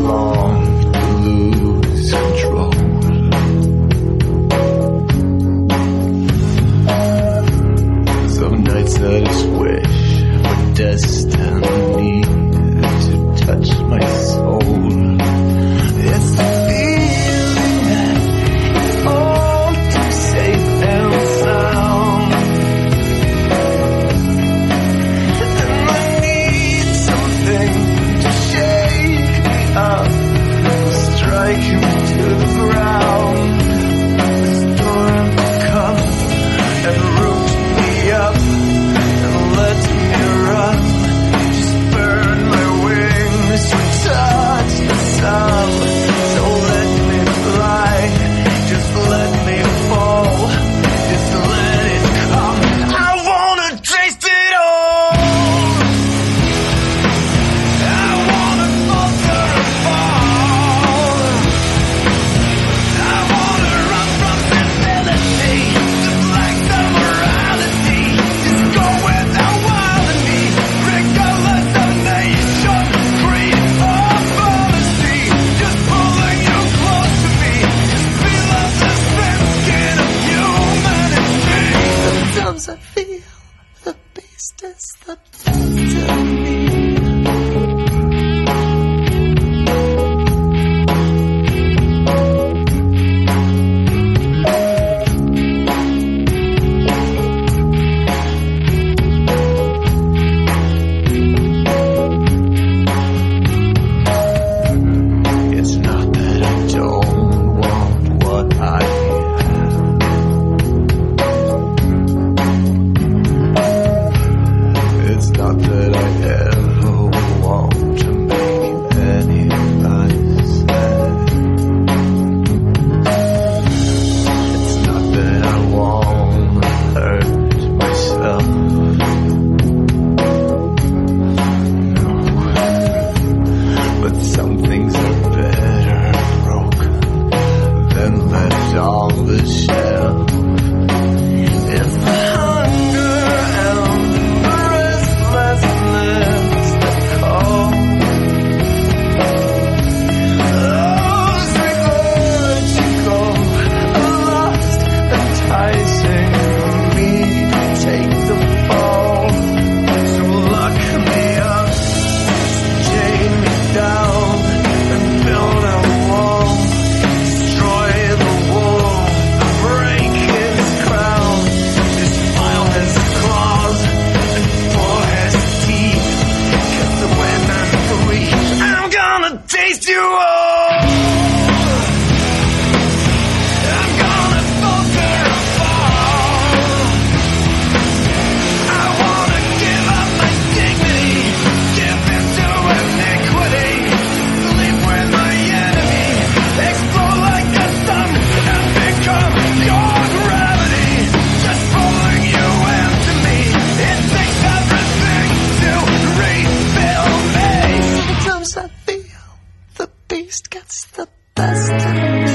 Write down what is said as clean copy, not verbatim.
long to lose control. Some nights I just wish for destiny to touch my soul. It's the feeling that it's all too safe and sound, and I need something to shake me up, strike me to the ground. The storm will come and root me up and let me run. Just burn my wings and touch the sun. So let me fly, just let me fall, just let it come. I wanna taste it all. I wanna falter and fall. I wanna run from civility, just like the morality. Just go without wilding me, regardless of nation, creed, or policy. Just pulling you close to me, just feel the skin of humanity. Sometimes I feel the beast is the best of me. It's not that I don't want what I have. It's not that I ever want to make anybody sad. It's not that I want to hurt myself. No. But some things are better broken than left on the shelf. It's the hunger and the restlessness that call. Those psychological, lost, enticing me to take the fall. So lock me up, chain me down, and build a wall. Destroy the wall, break his crown. Just file his claws and pour his teeth. 'Cause when I'm free, I'm gonna taste you all. I'm gonna falter and fall. I wanna give up my dignity, give into iniquity, sleep with my enemy, explode like a sun and become your gravity. Just pulling you into me, it takes everything to rebuild me. Sometimes I feel the beast gets the best of me.